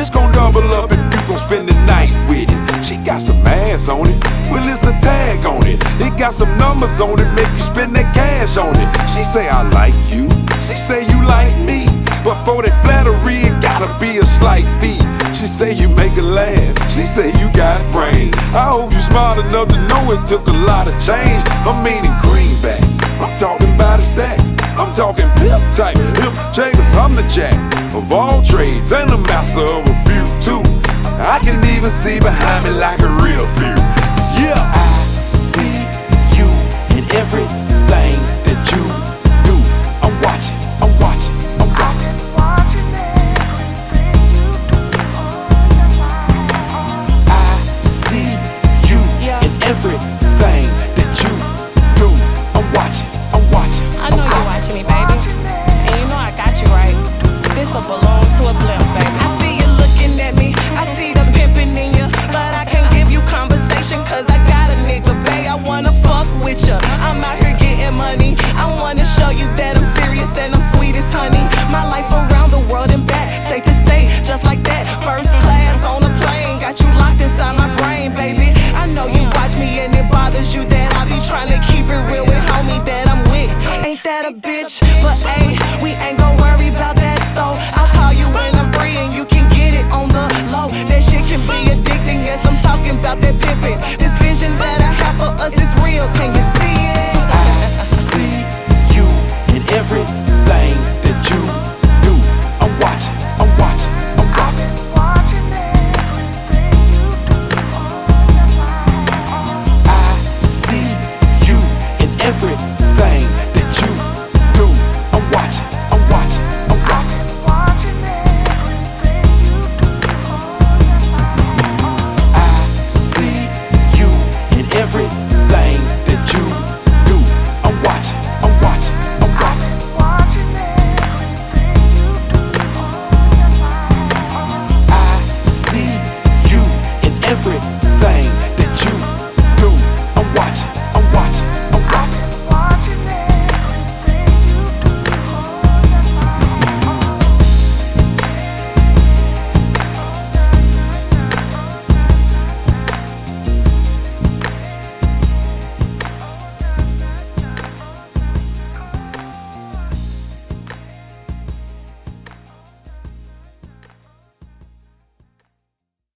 It's gon' double up if you gon' spend the night with it. She got some ass on it, well it's a tag on it. It got some numbers on it, make you spend that cash on it. She say I like you, she say you like me, but for that flattery it gotta be a slight fee. She say you make her laugh, she say you got brains. I hope you smart enough to know it took a lot of change. I'm meaning greenbacks, I'm talking about the stacks. I'm talking pimp type, pimp Jaders, I'm the jack of all trades and the master of a few too. I can even see behind me like a real view. Yeah, I see you in everything that you do. I'm watching, I'm watching, I'm watching. I see you in everything that you do. I'm watching, I'm watching. I know you're watching me, baby. And you know I got you right. This a